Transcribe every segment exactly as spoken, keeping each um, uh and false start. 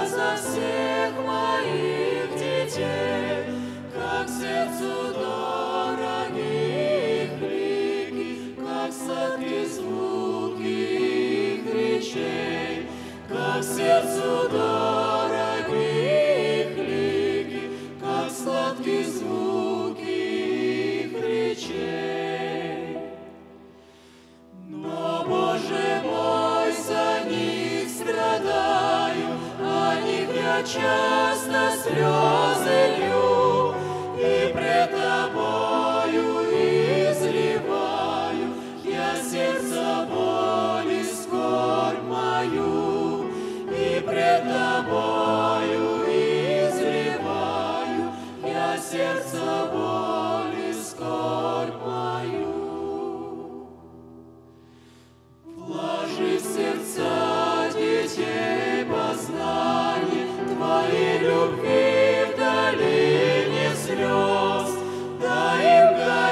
за всех моих детей, как сердцу дороги их лики, как сладкие звуки их речей, как сердцу дороги их лики, как сладкие звуки их речей. Но, Боже мой, за них страдаю, о них я часто слезы лью, и пред Тобою изливаю я сердце боль и скорбь мою, и пред Тобою изливаю я сердце боль и скорбь мою. Вложи в сердца детей познание Твоей любви в долине слез, дай им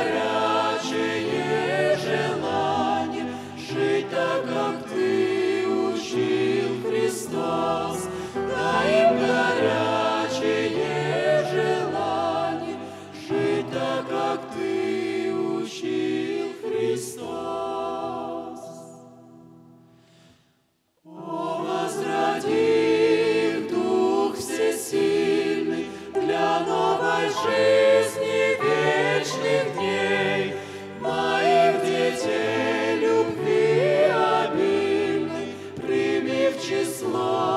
горячее желание жить так, как Ты учил, Христос. Дай им горячее желание жить так, как Ты учил, Христос. О, возроди их Дух Всесильный для новой жизни вечных дней, моих детей любви обильной прими в число